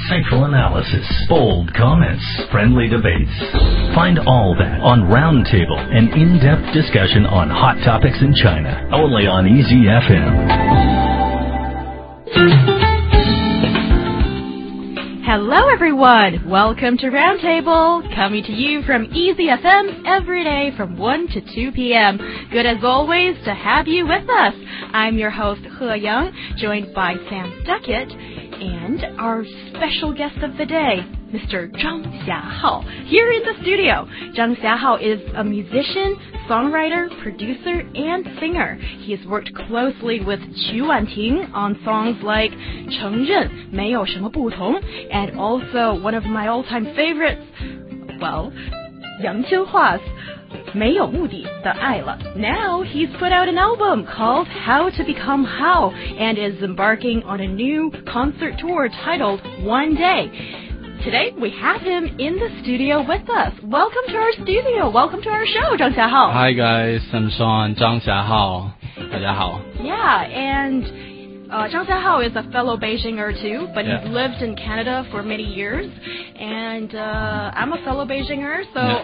insightful analysis, bold comments, friendly debates. Find all that on Roundtable, an in-depth discussion on hot topics in China, only on Easy FM. Hello everyone, welcome to Roundtable, coming to you from Easy FM every day from 1 to 2 p.m. Good as always to have you with us. I'm your host, He Yang, joined by Sam Duckett, and our special guest of the day, Mr. Zhang Xiahao, here in the studio. Zhang Xiahao is a musician, songwriter, producer, and singer. He has worked closely with Qu Wanting on songs like 承认没有什么不同, and also one of my all-time favorites, well, Yang Qiuhua's 没有目的的爱了. Now he's put out an album called How to Become How and is embarking on a new concert tour titled One Day. Today we have him in the studio with us. Welcome to our studio. Welcome to our show, Zhang Xiahao. Hi guys, I'm Sean, Zhang Xiahao. 大家好. Yeah, and Zhang Xiahao is a fellow Beijinger too, but he's lived in Canada for many years, and I'm a fellow Beijinger,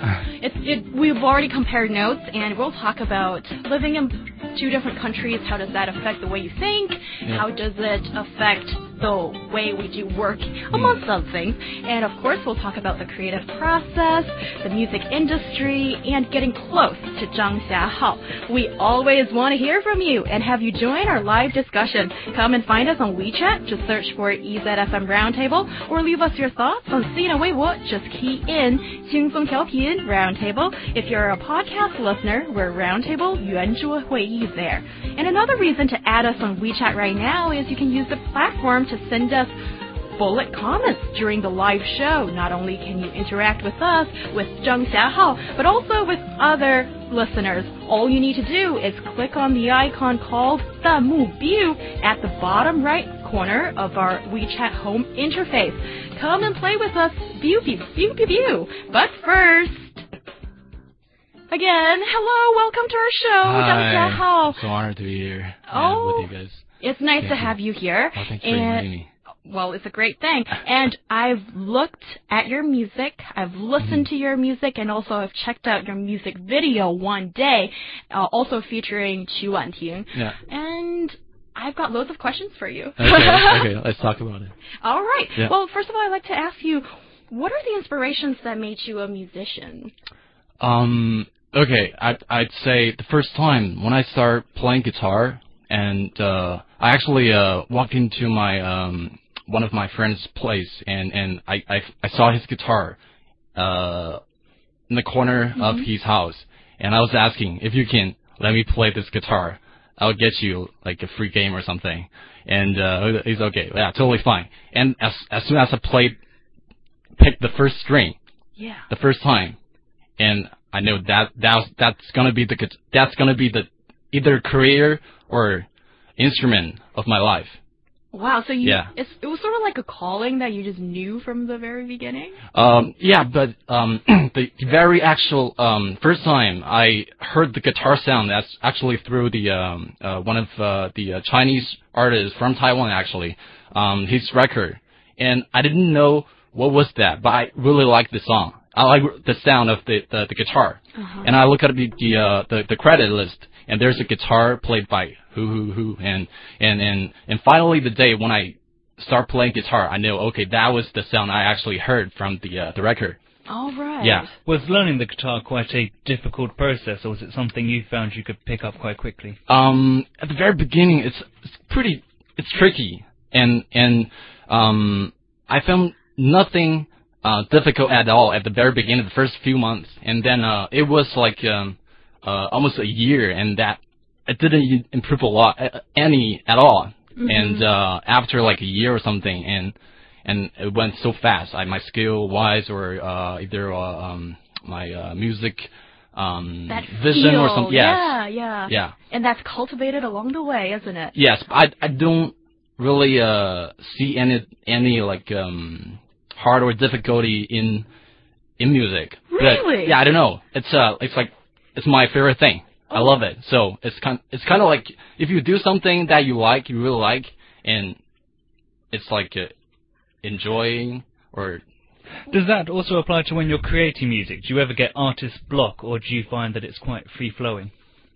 so we've already compared notes, and we'll talk about living in two different countries. How does that affect the way you think? How does it affect the way we do work, amongst other things? And of course, we'll talk about the creative process, the music industry, and getting close to Zhang Xiahao. We always want to hear from you and have you join our live discussion. Come and find us on WeChat. Just search for EZFM Roundtable, or leave us your thoughts on Sina Weibo. Just key in 轻松调频 Roundtable. If you're a podcast listener, we're Roundtable 圆桌会议 there. And another reason to add us on WeChat right now is you can use the platform to send us bullet comments during the live show. Not only can you interact with us, with Zhang Xiahao, but also with other listeners. All you need to do is click on the icon called 弹幕 View at the bottom right corner of our WeChat home interface. Come and play with us. View, view, view, view, view. But first, again, hello, welcome to our show, Zhang Xiahao. It's an honor to be here with you guys. It's nice to have you here. Oh, thanks for inviting me. Well, it's a great thing. And I've looked at your music, I've listened to your music, and also I've checked out your music video One Day, also featuring Qu Wanting. Yeah. And I've got loads of questions for you. Okay, let's talk about it. All right. Yeah. Well, first of all, I'd like to ask you, what are the inspirations that made you a musician? Okay, I'd say the first time when I started playing guitar, and I actually walked into my one of my friend's place, and I saw his guitar in the corner of his house, and I was asking, if you can let me play this guitar, I'll get you like a free game or something. And he's okay, yeah, totally fine. And as soon as I picked the first string, the first time, and I know that's gonna be the either career or instrument of my life. Wow, so it was sort of like a calling that you just knew from the very beginning? Yeah, but the very actual first time I heard the guitar sound, that's actually through the one of the Chinese artists from Taiwan, actually, his record. And I didn't know what was that, but I really liked the song. I like the sound of the guitar. And I look at the credit list, and there's a guitar played by who, and finally the day when I start playing guitar, I know, okay, that was the sound I actually heard from the record. All right. Yeah. Was learning the guitar quite a difficult process, or was it something you found you could pick up quite quickly? At the very beginning, it's tricky, and I found nothing difficult at all at the very beginning, the first few months, and then it was like almost a year, and that it didn't improve a lot, any at all. And after like a year or something, and it went so fast, my skill wise, or either my music that vision feel, or something. Yes. Yeah. And that's cultivated along the way, isn't it? Yes, I don't really see any like hard or difficulty in music. Really? But, yeah, I don't know. It's like it's my favorite thing. I love it. So it's kind of like if you do something that you really like, and it's like enjoying or. Does that also apply to when you're creating music? Do you ever get artist block, or do you find that it's quite free flowing?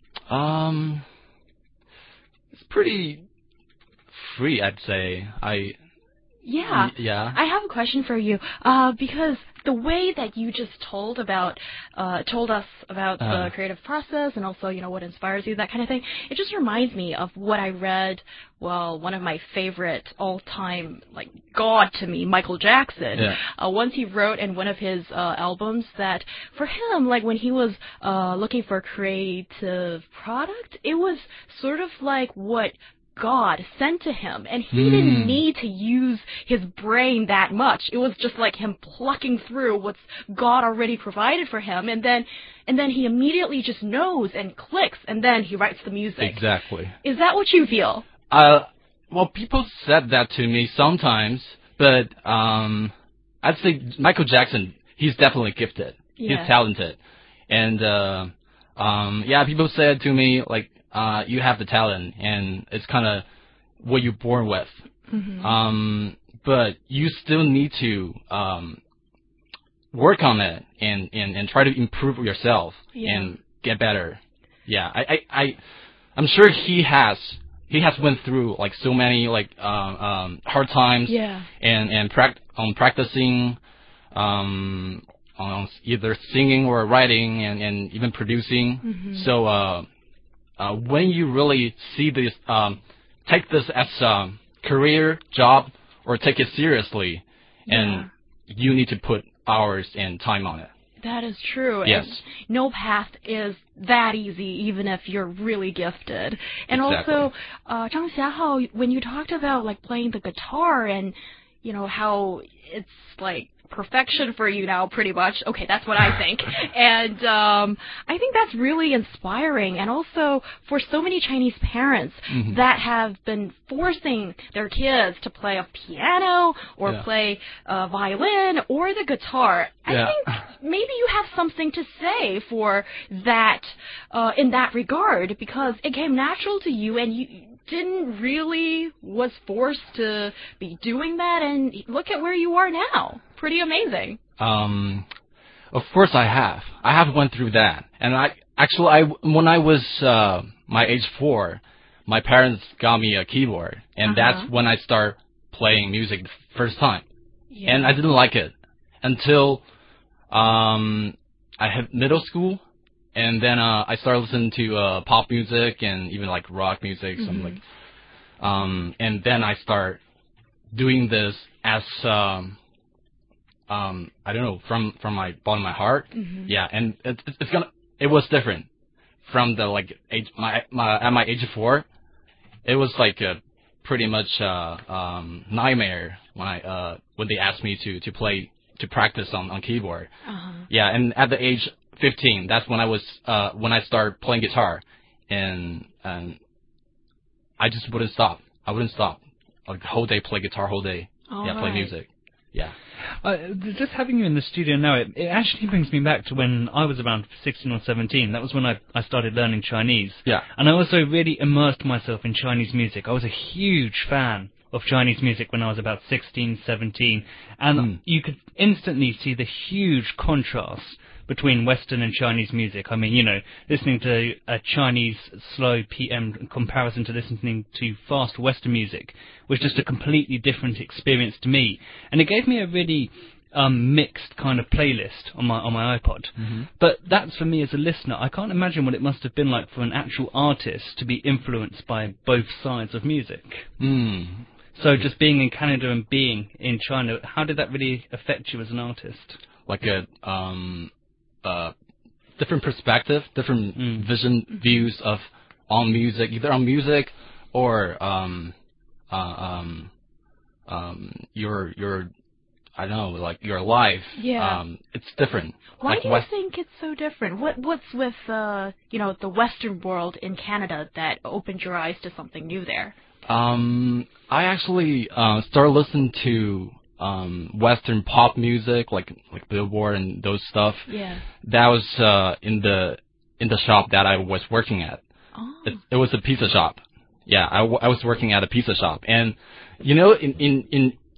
It's pretty free, I'd say. Yeah. Yeah. I have a question for you. Because the way that you just told us about the creative process and also, what inspires you, that kind of thing, it just reminds me of what I read, one of my favorite all-time, god to me, Michael Jackson. Yeah. Once he wrote in one of his albums that for him, when he was looking for a creative product, it was sort of like what God sent to him, and he didn't need to use his brain that much. It was just like him plucking through what's God already provided for him, and then he immediately just knows and clicks, and then he writes the music. Exactly. Is that what you feel? Well, people said that to me sometimes, but I'd say Michael Jackson, he's definitely gifted. Yeah. He's talented, and people said to me you have the talent, and it's kind of what you're born with. Mm-hmm. But you still need to work on it and try to improve yourself and get better. Yeah, I'm sure he has went through so many hard times. Yeah. And practicing on either singing or writing and even producing. Mm-hmm. So. When you really see this, take this as a career job or take it seriously, and you need to put hours and time on it. That is true. Yes. And no path is that easy, even if you're really gifted. And exactly. Also, Zhang Xiahao, when you talked about playing the guitar and how it's perfection for you now, pretty much. Okay, that's what I think. And I think that's really inspiring. And also for so many Chinese parents that have been forcing their kids to play a piano or play a violin or the guitar. I think maybe you have something to say for that in that regard, because it came natural to you and you didn't really was forced to be doing that, and look at where you are now. Pretty amazing. Of course I have. I have went through that. And when I was my age 4, my parents got me a keyboard, and that's when I started playing music the first time. Yeah. And I didn't like it until I had middle school. And then I started listening to pop music and even rock music, something and then I start doing this as I don't know, from my bottom of my heart. Yeah, and it was different from the age at my age of 4. It was a pretty much nightmare when they asked me to practice on keyboard. Yeah, and at the age 15, that's when I started playing guitar, and I just wouldn't stop. I wouldn't stop. The whole day play guitar, whole day. Play music. Yeah. Just having you in the studio now, it actually brings me back to when I was around 16 or 17. That was when I started learning Chinese. Yeah. And I also really immersed myself in Chinese music. I was a huge fan of Chinese music when I was about 16, 17. And you could instantly see the huge contrast between Western and Chinese music. I mean, listening to a Chinese slow PM in comparison to listening to fast Western music was just a completely different experience to me. And it gave me a really mixed kind of playlist on my iPod. But that's for me as a listener. I can't imagine what it must have been like for an actual artist to be influenced by both sides of music. So just being in Canada and being in China, how did that really affect you as an artist? Different perspective, different views on music, either on music or your I don't know, your life. Yeah. It's different. Why do you think it's so different? What's with the Western world in Canada that opened your eyes to something new there? I actually started listening to Western pop music, like Billboard and those stuff. Yeah. That was in the shop that I was working at. Oh. It was a pizza shop. Yeah, I was working at a pizza shop, and in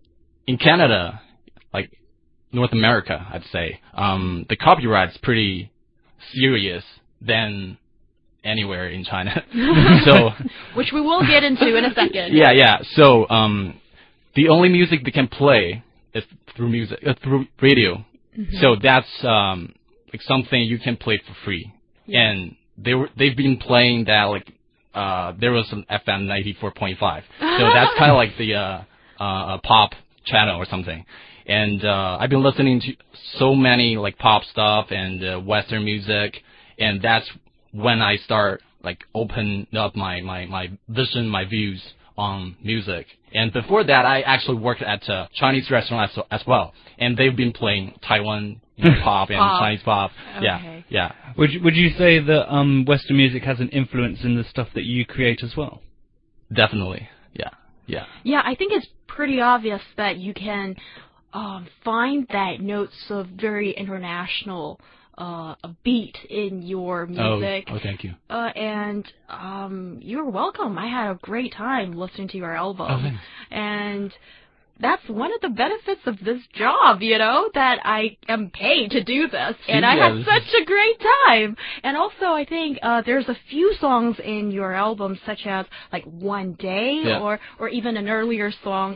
in Canada, like North America, I'd say, the copyright's pretty serious than anywhere in China. So, which we will get into in a second. Yeah. So, the only music they can play is through radio. Mm-hmm. So that's like something you can play for free. Yeah. And they've been playing that like there was an FM 94.5. So that's kind of like the pop channel or something. And I've been listening to so many like pop stuff and Western music, and that's when I start like open up my vision, my views on music. And before that, I actually worked at a Chinese restaurant as well, and they've been playing Taiwan pop and Chinese pop. Okay. Yeah. Would you say that Western music has an influence in the stuff that you create as well? Definitely. Yeah. Yeah, I think it's pretty obvious that you can find that notes of very international beat in your music. Oh, thank you. And you're welcome. I had a great time listening to your album. Oh, thanks. And that's one of the benefits of this job, that I am paid to do this. And I had such a great time. And also, I think there's a few songs in your album, such as like One Day, or even an earlier song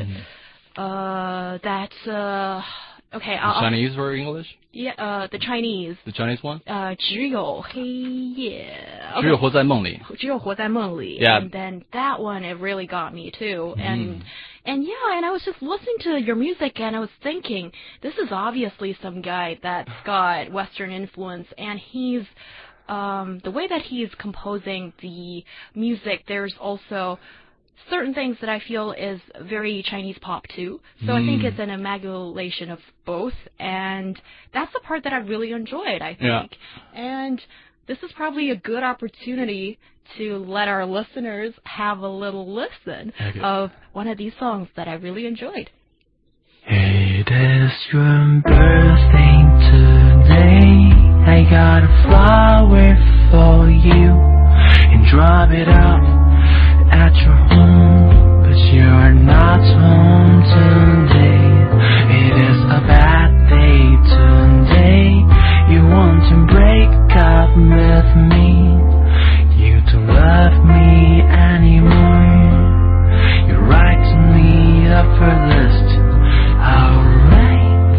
that's okay. Chinese or English? Yeah, the Chinese. The Chinese one? 只有黑夜. Okay. 只有活在梦里. 只有活在梦里. Yeah. And then that one, it really got me too. And I was just listening to your music and I was thinking, this is obviously some guy that's got Western influence, and he's the way that he's composing the music, there's also certain things that I feel is very Chinese pop too. So I think it's an amalgamation of both, and that's the part that I really enjoyed, I think. Yeah. And this is probably a good opportunity to let our listeners have a little listen of one of these songs that I really enjoyed. It is your birthday today. I got a flower for you and drop it off at your home, but you're not home today. It is a bad day today. You want to break up with me. You don't love me anymore. You write me up for list. Alright,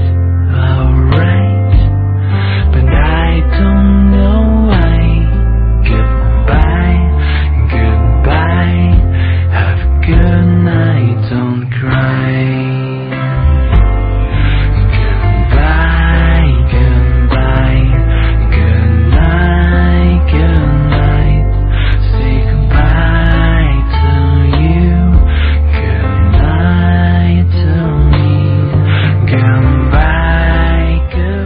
but I don't know why. Goodbye, have a good night, don't cry. Goodbye, good night, say goodbye to you, good night to me. Goodbye,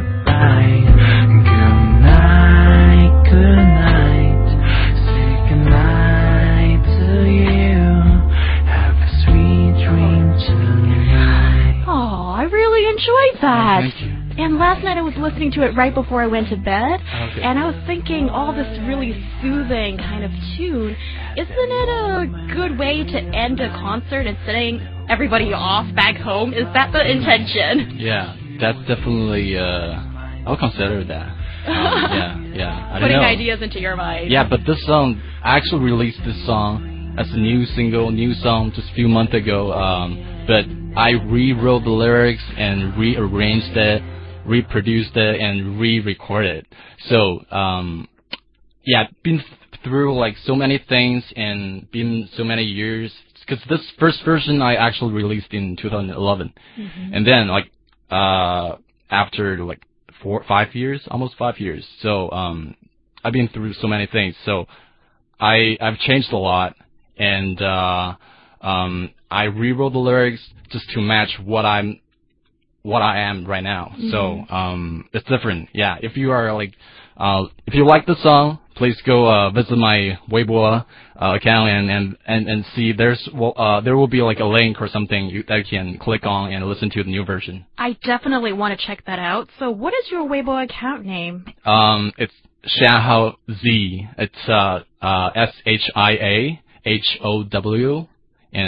good night, say good night to you. Have a sweet dream tonight. Oh, I really enjoyed that. Thank you. And last night I was listening to it right before I went to bed, Okay. and I was thinking all this really soothing kind of tune. Isn't it a good way to end a concert and setting everybody off back home? Is that the intention? Yeah, that's definitely, I'll consider that. Yeah. I don't Putting know. ideas into your mind. Yeah, but this song, I actually released this song as a new song just a few months ago. But I rewrote the lyrics and rearranged it, reproduced it, and re-recorded. So, been through like so many things and been so many years. Because this first version I actually released in 2011, and then like after like 5 years, almost 5 years. So I've been through so many things. So I've changed a lot, and I rewrote the lyrics just to match what I am right now. So it's different. Yeah, if you are like if you like the song, please go visit my Weibo account and see there will be like a link or something that you can click on and listen to the new version. I definitely want to check that out. So what is your Weibo account name? It's Xiahao Z. It's SHIAHOW, and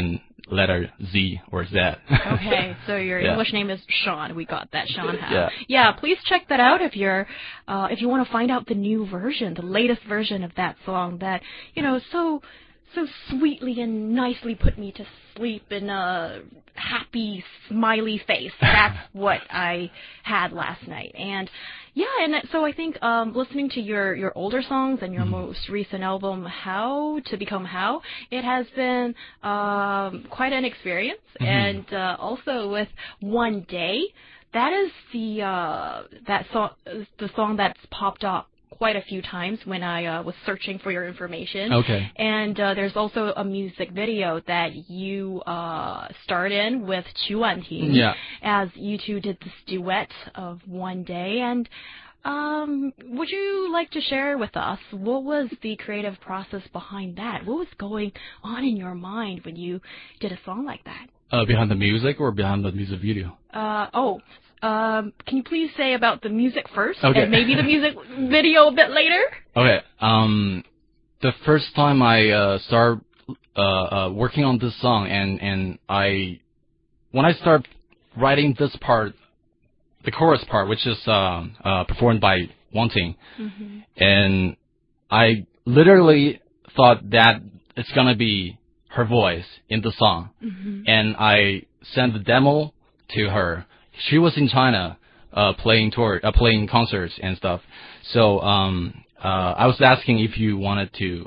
letter Z or Z. Okay, so your Yeah. English name is Sean. We got that, Sean Hao. Yeah. Yeah, please check that out if you want to find out the new version, the latest version of that song that, so sweetly and nicely put me to sleep in a happy, smiley face. That's what I had last night. And so I think listening to your older songs and your most recent album, How to Become How, it has been quite an experience. And also with One Day, that is the song that's popped up quite a few times when I was searching for your information. Okay. And there's also a music video that you starred in with Qu Wanting. Yeah. As you two did this duet of One Day. And would you like to share with us what was the creative process behind that? What was going on in your mind when you did a song like that? Behind the music or behind the music video? Can you please say about the music first, Okay. and maybe the music video a bit later? Okay. The first time I started working on this song, and when I start writing this part, the chorus part, which is performed by Wanting, and I literally thought that it's gonna be her voice in the song, and I sent the demo to her. She was in China, playing concerts and stuff. So I was asking if you wanted to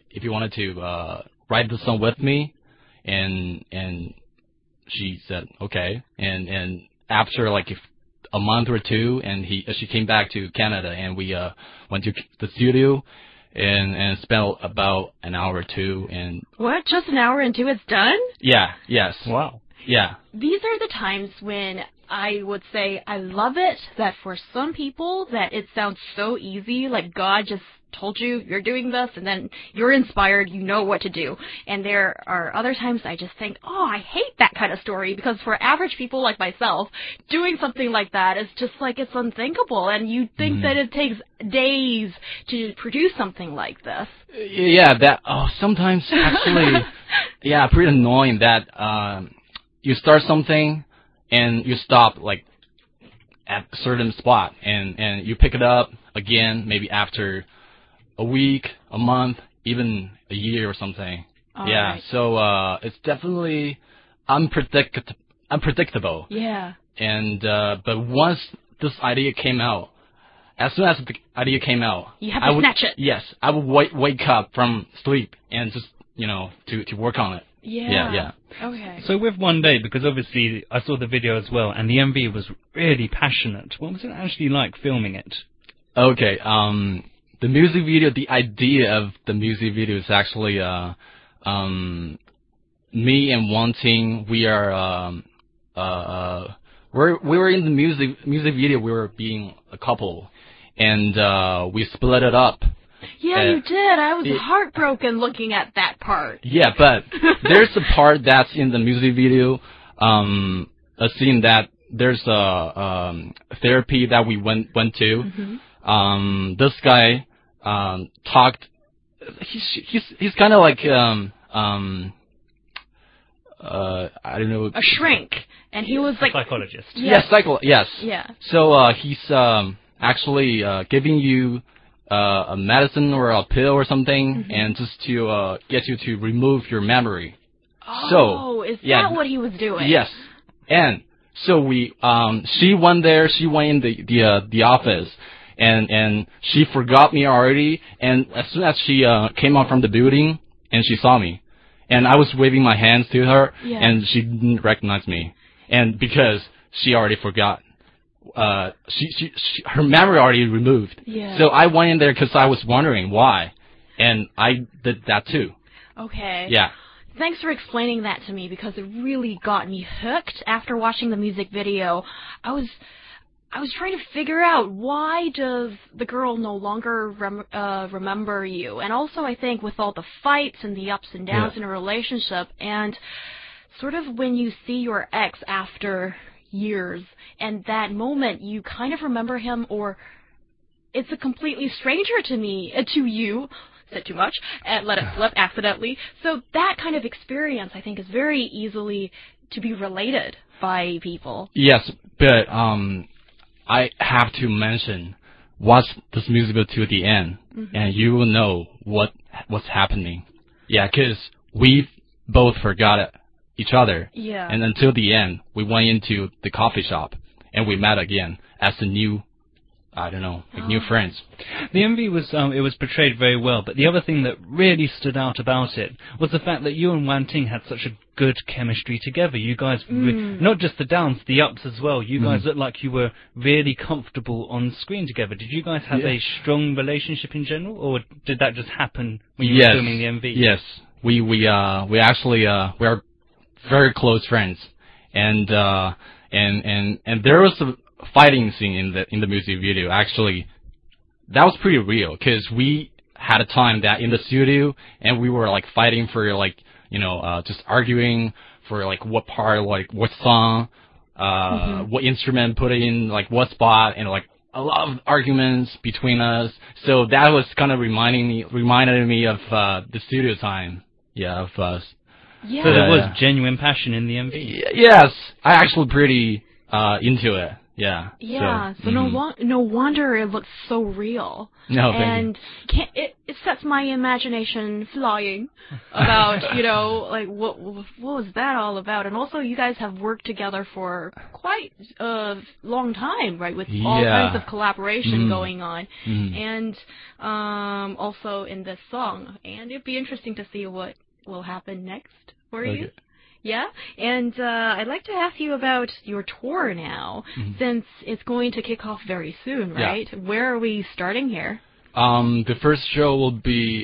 write the song with me, and she said okay. And after like a month or two, and she came back to Canada, and we went to the studio and spent about an hour or two. And What? Just an hour and two, it's done? yeah, yes, Wow. yeah. These are the times when I would say I love it, that for some people that it sounds so easy, like God just told you you're doing this, and then you're inspired, you know what to do. And there are other times I just think, oh, I hate that kind of story, because for average people like myself, doing something like that is just like, it's unthinkable, and you think that it takes days to produce something like this. Yeah, sometimes actually, yeah, pretty annoying that you start something and you stop like at a certain spot, and you pick it up again maybe after a week, a month, even a year or something. All yeah, right. so it's definitely unpredictable. Yeah. And but once this idea came out, as soon as the idea came out, You have to I would snatch it. Yes, I would wake up from sleep and just to work on it. Yeah. Yeah. Okay. So with One Day, because obviously I saw the video as well, and the MV was really passionate. What was it actually like filming it? Okay. The music video, the idea of the music video is actually me and Wanting. We were in the music video. We were being a couple, and we split it up. Yeah, you did. I was heartbroken looking at that part. Yeah, but there's a part that's in the music video, a scene that there's a therapy that we went to. This guy talked. He's kind of like I don't know, A shrink, and he was like Psychologist. Yes. Yes. Yeah. So he's actually giving you a medicine or a pill or something, and just to get you to remove your memory. Oh, is that what he was doing? Yes. And so she went there. She went in the office, and she forgot me already. And as soon as she came out from the building, and she saw me, and I was waving my hands to her, and she didn't recognize me, and because she already forgot. Her memory already removed. Yeah. So I went in there because I was wondering why, and I did that too. Okay. Yeah. Thanks for explaining that to me, because it really got me hooked. After watching the music video, I was trying to figure out, why does the girl no longer remember you? And also, I think with all the fights and the ups and downs in a relationship, and sort of when you see your ex after years, and that moment you kind of remember him, or it's a completely stranger to you. said too much and let it slip accidentally. So that kind of experience, I think, is very easily to be related by people. Yes, but I have to mention, watch this musical to the end, and you will know what's happening. Yeah, because we both forgot each other. Yeah. And until the end, we went into the coffee shop, and we met again as a new, I don't know, like new friends. The MV was it was portrayed very well, but the other thing that really stood out about it was the fact that you and Wan Ting had such a good chemistry together. You guys, not just the downs, the ups as well. You guys looked like you were really comfortable on screen together. Did you guys have a strong relationship in general, or did that just happen when you were filming the MV? Yes, we actually we are very close friends, and there was a fighting scene in the music video. Actually, that was pretty real because we had a time that in the studio and we were like fighting for like just arguing for like what part, like what song, what instrument put in like what spot, and like a lot of arguments between us. So that was kind of reminded me of the studio time. Yeah, of us. Yeah. So there was genuine passion in the MV. Yes, I actually pretty into it. Yeah. Yeah. So no wonder it looks so real. No, and it sets my imagination flying about like what was that all about? And also, you guys have worked together for quite a long time, right? With all kinds of collaboration going on, and also in this song. And it'd be interesting to see what will happen next for you. Yeah, and I'd like to ask you about your tour now, since it's going to kick off very soon, right? Yeah. Where are we starting here? The first show will be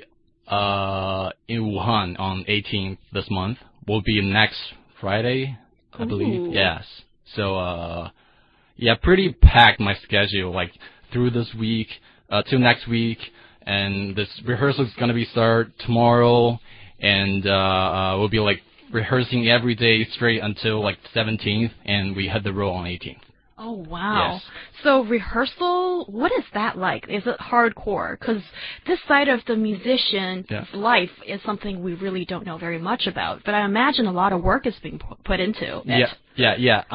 in Wuhan on 18th this month. Will be next Friday, I believe. Yes. So, pretty packed my schedule, like through this week till next week, and this rehearsal is gonna be start tomorrow, and we'll be like rehearsing every day straight until like 17th, and we hit the road on 18th. Oh, wow. Yes. So rehearsal, what is that like? Is it hardcore? Because this side of the musician's life is something we really don't know very much about, but I imagine a lot of work is being put into it. Yeah.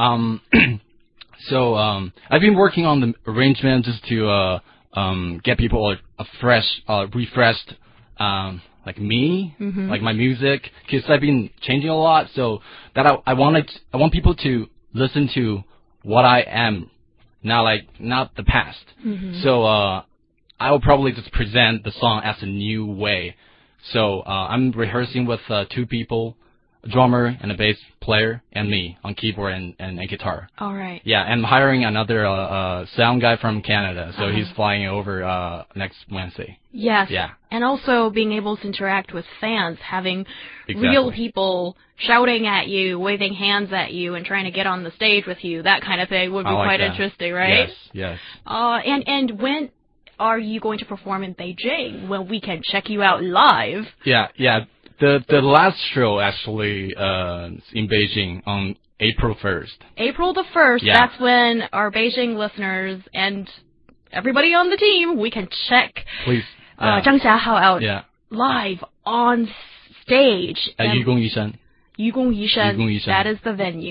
So I've been working on the arrangement just to get people a fresh, refreshed like me, like my music, because I've been changing a lot. So that I want people to listen to what I am now, like not the past. So I will probably just present the song as a new way. So I'm rehearsing with 2 people, a drummer and a bass player, and me on keyboard and guitar. All right. Yeah, and I'm hiring another sound guy from Canada, so he's flying over next Wednesday. Yes. Yeah. And also being able to interact with fans, having real people shouting at you, waving hands at you, and trying to get on the stage with you, that kind of thing would be quite interesting, right? Yes. And when are you going to perform in Beijing, when we can check you out live? Yeah. The last show actually in Beijing on April 1st. April the 1st, that's when our Beijing listeners and everybody on the team, we can check Zhang Xiahao out live on stage. 愚公移山. Yugong Yishan, that is the venue.